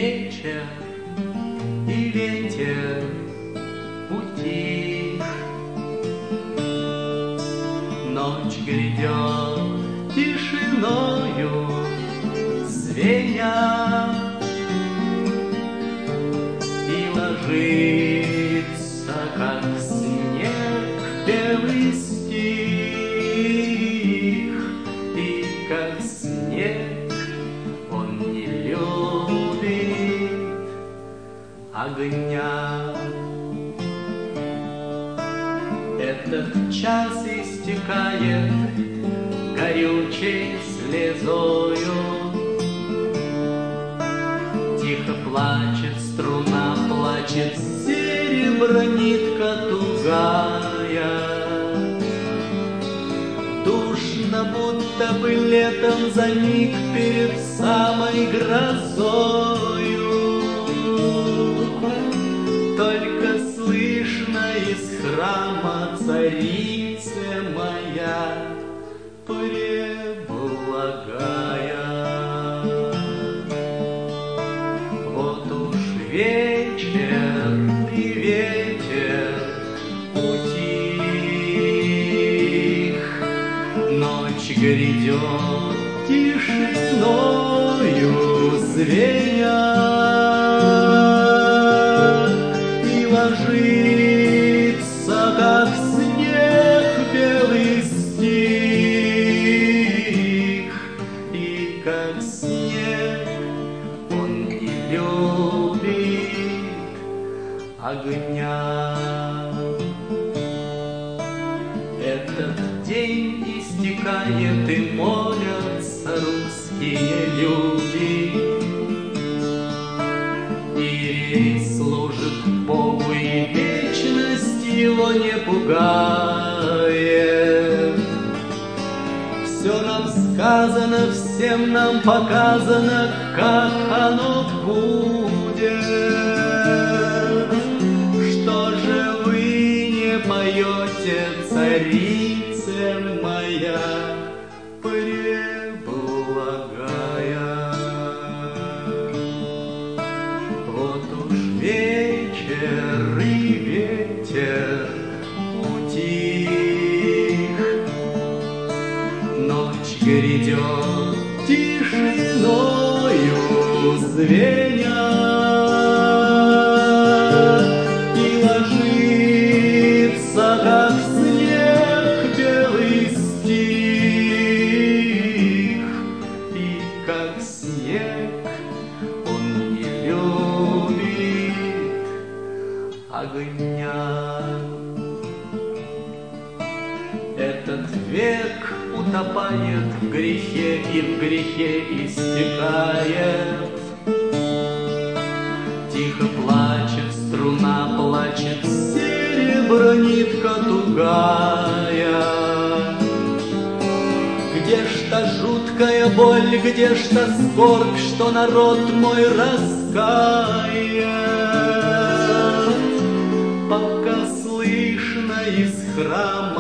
вечер и ветер утих. Ночь грядет тишиною звеня, и ложится, как снег, белый стих, и как снег он не любит огня. Этот час истекает горючей слезою, тихо плачет струна, плачет серебро нитка тугая. Душно, будто бы летом за миг перед самой грозою. Только слышно из храма царица моя преблагая. Вот уж вечер и ветер утих, ночь грядет тишиною звеня, и ложится, как снег, белый стих, и как снег он не любит огня. Этот день истекает, и молятся русские люди, и служит Богу, и вечность его не пугает. Все нам сказано, всем нам показано, как оно будет. Что же вы не поете, царица моя преблагая? Вот уж вечер и ветер утих, ночь грядет тишиною звеня, и ложится, как снег, белый стих, и как снег он не любит огня. Этот век утопает в грехе, и в грехе истекает. Тихо плачет струна, плачет серебро нитка тугая. Где ж та жуткая боль, где ж та скорбь, что народ мой раскаял? Пока слышно из храма